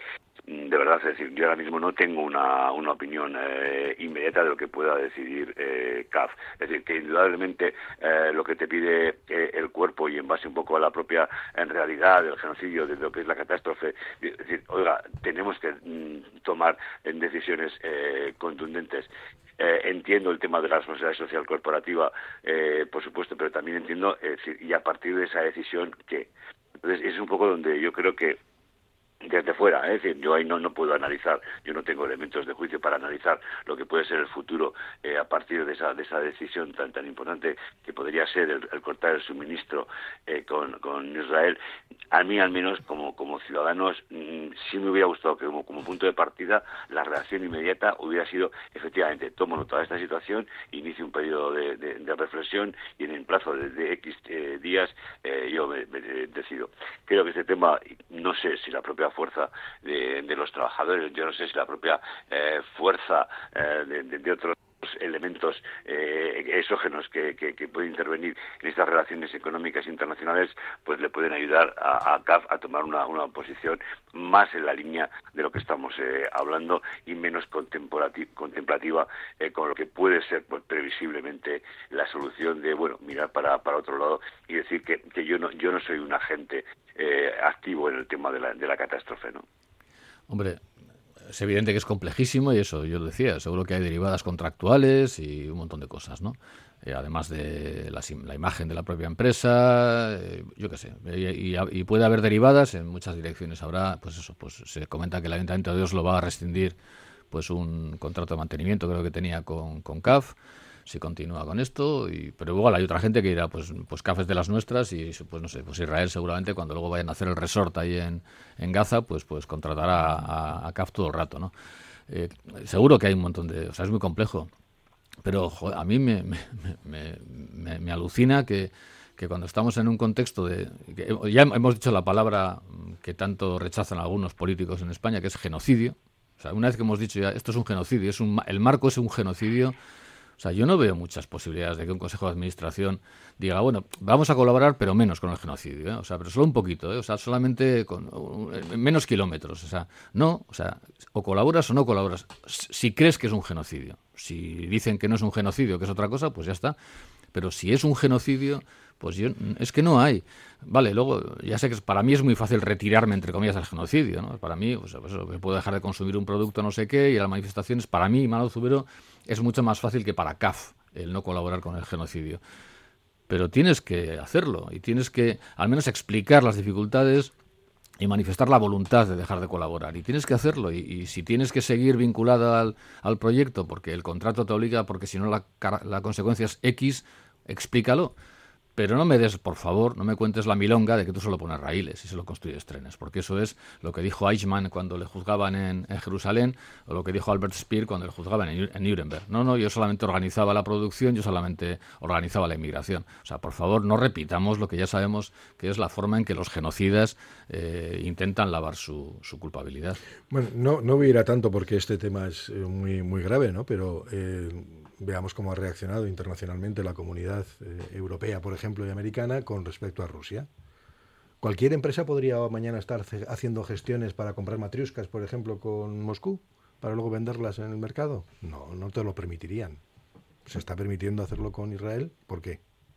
de verdad, es decir, yo ahora mismo no tengo una, una opinión eh, inmediata de lo que pueda decidir eh, C A F. Es decir, que indudablemente eh, lo que te pide eh, el cuerpo y en base un poco a la propia en realidad del genocidio, de lo que es la catástrofe, es decir, oiga, tenemos que mm, tomar en decisiones eh, contundentes. Eh, entiendo el tema de la responsabilidad social corporativa, eh, por supuesto, pero también entiendo, eh, y a partir de esa decisión, ¿qué? Entonces, es un poco donde yo creo que desde fuera, ¿eh? Es decir, yo ahí no, no puedo analizar, yo no tengo elementos de juicio para analizar lo que puede ser el futuro eh, a partir de esa de esa decisión tan tan importante que podría ser el, el cortar el suministro eh, con, con Israel. A mí, al menos, como como ciudadanos, mmm, sí me hubiera gustado que como, como punto de partida la reacción inmediata hubiera sido, efectivamente, tomo nota de esta situación, inicio un periodo de, de, de reflexión y en el plazo de, de X eh, días eh, yo me, me decido. Creo que este tema, no sé si la propia fuerza de, de los trabajadores, yo no sé si la propia eh, fuerza eh, de, de, de otros elementos eh, exógenos que, que, que pueden intervenir en estas relaciones económicas internacionales, pues le pueden ayudar a, a C A F a tomar una, una posición más en la línea de lo que estamos eh, hablando y menos contemplativa eh, con lo que puede ser pues, previsiblemente la solución de, bueno, mirar para, para otro lado y decir que, que yo no yo no soy un agente eh, activo en el tema de la, de la catástrofe, ¿no? Hombre, es evidente que es complejísimo y eso, yo lo decía, seguro que hay derivadas contractuales y un montón de cosas, ¿no? Eh, además de la, la imagen de la propia empresa, eh, yo qué sé, y, y, y puede haber derivadas en muchas direcciones. Habrá, pues eso, pues se comenta que el Ayuntamiento de Oslo va a rescindir pues un contrato de mantenimiento, creo que tenía con, con C A F, si continúa con esto, y, pero igual hay otra gente que dirá, pues, pues C A F es de las nuestras y pues no sé, pues Israel seguramente cuando luego vayan a hacer el resort ahí en, en Gaza, pues pues contratará a, a C A F todo el rato, ¿no? Eh, seguro que hay un montón de, o sea, es muy complejo, pero joder, a mí me, me, me, me, me alucina que, que cuando estamos en un contexto de, que ya hemos dicho la palabra que tanto rechazan algunos políticos en España, que es genocidio. O sea, una vez que hemos dicho ya, esto es un genocidio, es un, el marco es un genocidio. O sea, yo no veo muchas posibilidades de que un consejo de administración diga, bueno, vamos a colaborar, pero menos con el genocidio, ¿eh? O sea, pero solo un poquito, ¿eh? O sea, solamente con uh, menos kilómetros. O sea, no, o sea, o colaboras o no colaboras. Si crees que es un genocidio. Si dicen que no es un genocidio, que es otra cosa, pues ya está. Pero si es un genocidio, pues yo, es que no hay. Vale, luego, ya sé que para mí es muy fácil retirarme, entre comillas, del genocidio, ¿no? Para mí, o sea, pues, puedo dejar de consumir un producto no sé qué y las manifestaciones, para mí, Manolo Zubero, es mucho más fácil que para C A F el no colaborar con el genocidio. Pero tienes que hacerlo y tienes que, al menos, explicar las dificultades y manifestar la voluntad de dejar de colaborar. Y tienes que hacerlo. Y, y si tienes que seguir vinculada al, al proyecto porque el contrato te obliga, porque si no la, la consecuencia es X, explícalo. Pero no me des, por favor, no me cuentes la milonga de que tú solo pones raíles y solo construyes trenes, porque eso es lo que dijo Eichmann cuando le juzgaban en, en Jerusalén, o lo que dijo Albert Speer cuando le juzgaban en, en Nuremberg. No, no, yo solamente organizaba la producción, yo solamente organizaba la inmigración. O sea, por favor, no repitamos lo que ya sabemos que es la forma en que los genocidas eh, intentan lavar su, su culpabilidad. Bueno, no, no voy a ir a tanto porque este tema es eh, muy, muy grave, ¿no? Pero... Eh, veamos cómo ha reaccionado internacionalmente la comunidad eh, europea, por ejemplo, y americana con respecto a Rusia. ¿Cualquier empresa podría mañana estar haciendo gestiones para comprar matriuscas, por ejemplo, con Moscú, para luego venderlas en el mercado? No, no te lo permitirían. Se está permitiendo hacerlo con Israel. ¿Por qué?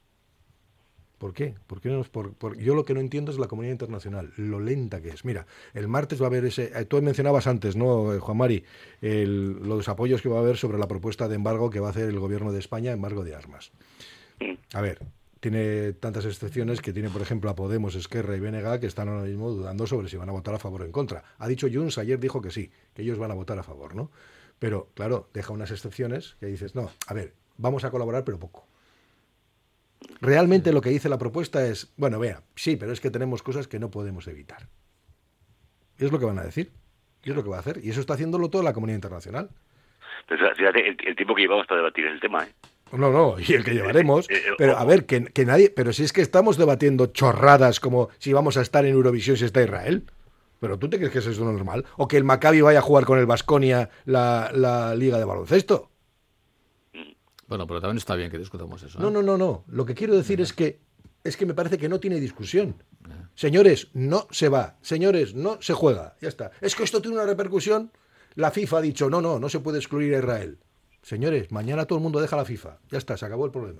¿Por qué? ¿Por qué no? Por, por, yo lo que no entiendo es la comunidad internacional, lo lenta que es. Mira, el martes va a haber ese... Tú mencionabas antes, ¿no, Juan Mari? El, los apoyos que va a haber sobre la propuesta de embargo que va a hacer el gobierno de España, embargo de armas. A ver, tiene tantas excepciones que tiene, por ejemplo, a Podemos, Esquerra y B N G, que están ahora mismo dudando sobre si van a votar a favor o en contra. Ha dicho Junts, ayer dijo que sí, que ellos van a votar a favor, ¿no? Pero, claro, deja unas excepciones que dices, no, a ver, vamos a colaborar, pero poco. Realmente lo que dice la propuesta es, bueno, vea, sí, pero es que tenemos cosas que no podemos evitar. Es lo que van a decir, y es lo que va a hacer, y eso está haciéndolo toda la comunidad internacional. Pero fíjate, el, el tiempo que llevamos para debatir el tema, ¿eh? No, no, y el que llevaremos, pero a ver, que, que nadie, pero si es que estamos debatiendo chorradas como si vamos a estar en Eurovisión si está Israel, pero ¿tú te crees que eso es normal? O que el Maccabi vaya a jugar con el Baskonia la, la liga de baloncesto. Bueno, pero también está bien que discutamos eso, ¿eh? No, no, no, no. Lo que quiero decir es que es que me parece que no tiene discusión. Señores, no se va. Señores, no se juega. Ya está. Es que esto tiene una repercusión. La FIFA ha dicho, no, no, no se puede excluir a Israel. Señores, mañana todo el mundo deja la FIFA. Ya está, se acabó el problema.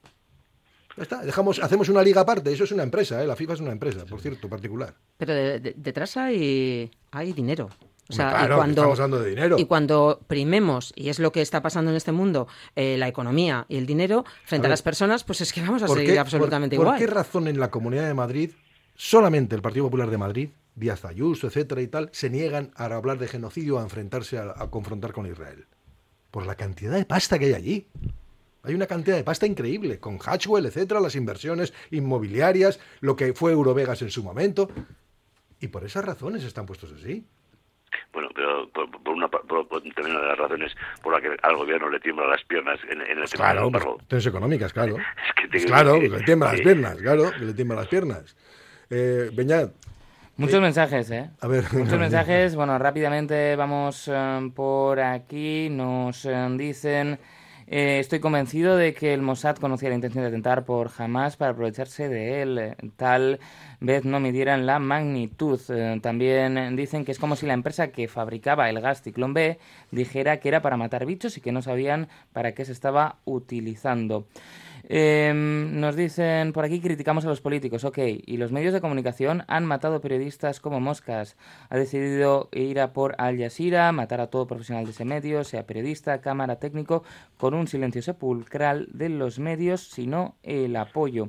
Ya está, dejamos, hacemos una liga aparte. Eso es una empresa, ¿eh? La FIFA es una empresa, por cierto, particular. Pero de, de, detrás hay, hay dinero. O sea, claro, y cuando, estamos hablando de dinero. Y cuando primemos, y es lo que está pasando en este mundo, eh, la economía y el dinero, frente a, a ver, las personas, pues es que vamos a seguir qué, absolutamente por, igual. ¿Por qué razón en la Comunidad de Madrid, solamente el Partido Popular de Madrid, Díaz Ayuso, etcétera y tal, se niegan a hablar de genocidio, a enfrentarse, a, a confrontar con Israel? Por la cantidad de pasta que hay allí. Hay una cantidad de pasta increíble, con Hatchwell, etcétera, las inversiones inmobiliarias, lo que fue Eurovegas en su momento. Y por esas razones están puestos así. Bueno, pero por, por una por, por, también una de las razones por la que al gobierno le tiemblan las piernas en, en el pues claro, pues, razones económicas, claro. Es que te, pues claro, que, que le tiemblan que, las piernas, claro, que le tiemblan las piernas. Eh, Beñat. Muchos eh, mensajes, ¿eh? A ver. Muchos mensajes. Bueno, rápidamente vamos um, por aquí. Nos um, dicen... Eh, estoy convencido de que el Mossad conocía la intención de atentar por Hamas para aprovecharse de él. Tal vez no midieran la magnitud. Eh, también dicen que es como si la empresa que fabricaba el gas Ciclón B dijera que era para matar bichos y que no sabían para qué se estaba utilizando. Eh, nos dicen por aquí, criticamos a los políticos, ok, y los medios de comunicación han matado periodistas como moscas. Ha decidido ir a por Al Jazeera, matar a todo profesional de ese medio, sea periodista, cámara, técnico, con un silencio sepulcral de los medios, sino el apoyo.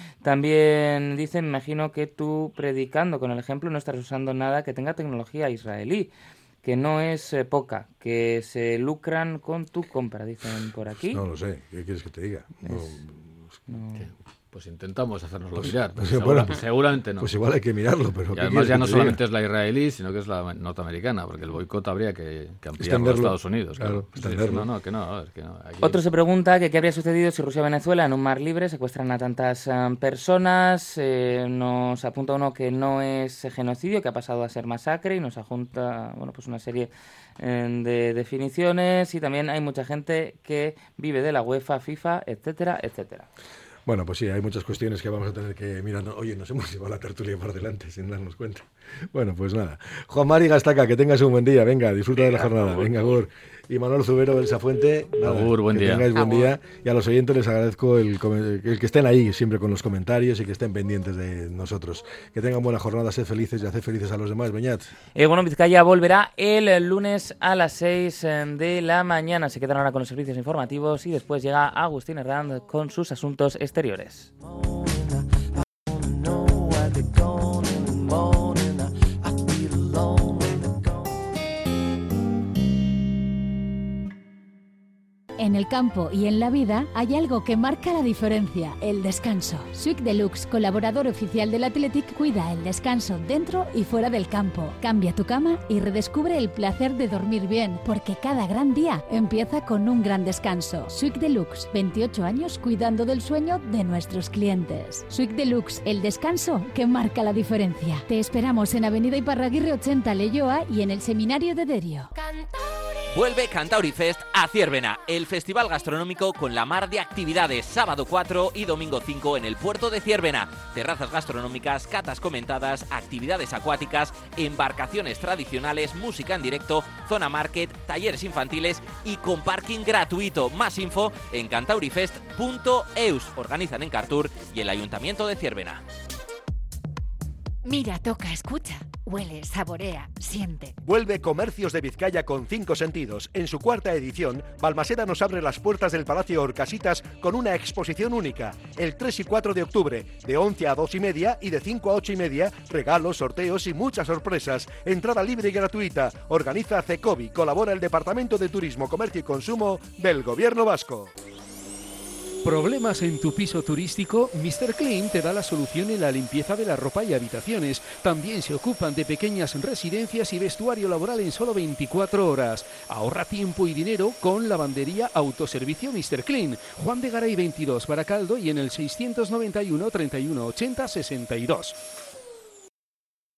También dicen, me imagino que tú predicando con el ejemplo no estás usando nada que tenga tecnología israelí, que no es eh, poca, que se lucran con tu compra, dicen por aquí. No lo sé, ¿qué quieres que te diga? No, es, no. Pues intentamos hacérnoslo pues, mirar. Pues, segura, bueno, seguramente no. Pues igual hay que mirarlo, pero... Y además ya no solamente es la israelí, sino que es la norteamericana, porque el boicot habría que, que ampliarlo a Estados Unidos. Claro, claro. Sí, no, no, que no. Es que no aquí... Otro se pregunta que qué habría sucedido si Rusia y Venezuela en un mar libre secuestran a tantas um, personas. Eh, nos apunta uno que no es genocidio, que ha pasado a ser masacre, y nos adjunta, bueno, pues una serie eh, de definiciones. Y también hay mucha gente que vive de la UEFA, FIFA, etcétera, etcétera. Bueno, pues sí, hay muchas cuestiones que vamos a tener que mirar. Oye, nos hemos llevado la tertulia por delante sin darnos cuenta. Bueno, pues nada. Juan Mari Gastaca, que tengas un buen día. Venga, disfruta de la jornada. Venga, Gur. Y Manuel Zubero del Safuente. Nada, Agur, buen que día. tengáis buen día. Y a los oyentes les agradezco el, el que estén ahí siempre con los comentarios y que estén pendientes de nosotros. Que tengan buena jornada, sed felices y haced felices a los demás. Beñat. Eh, bueno, Vizcaya volverá el lunes a las seis de la mañana. Se quedan ahora con los servicios informativos y después llega Agustín Herranz con sus asuntos exteriores. En el campo y en la vida hay algo que marca la diferencia, el descanso. Suic Deluxe, colaborador oficial del Athletic, cuida el descanso dentro y fuera del campo. Cambia tu cama y redescubre el placer de dormir bien, porque cada gran día empieza con un gran descanso. Suic Deluxe, veintiocho años cuidando del sueño de nuestros clientes. Suic Deluxe, el descanso que marca la diferencia. Te esperamos en Avenida Iparraguirre ochenta, Leioa, y en el Seminario de Derio. Vuelve Cantauri Fest a Ziérbena, el festival gastronómico con la mar de actividades, sábado cuatro y domingo cinco en el puerto de Ziérbena. Terrazas gastronómicas, catas comentadas, actividades acuáticas, embarcaciones tradicionales, música en directo, zona market, talleres infantiles y con parking gratuito. Más info en cantaurifest punto eus. Organizan en Cartur y el Ayuntamiento de Ziérbena. Mira, toca, escucha, huele, saborea, siente. Vuelve Comercios de Vizcaya con cinco sentidos. En su cuarta edición, Balmaseda nos abre las puertas del Palacio Orcasitas con una exposición única. El tres y cuatro de octubre, de once a dos y media y de cinco a ocho y media, regalos, sorteos y muchas sorpresas. Entrada libre y gratuita. Organiza CECOBI. Colabora el Departamento de Turismo, Comercio y Consumo del Gobierno Vasco. ¿Problemas en tu piso turístico? mister Clean te da la solución en la limpieza de la ropa y habitaciones. También se ocupan de pequeñas residencias y vestuario laboral en solo veinticuatro horas. Ahorra tiempo y dinero con lavandería autoservicio mister Clean. Juan de Garay veintidós, Baracaldo, y en el seiscientos noventa y uno, treinta y uno ochenta, sesenta y dos.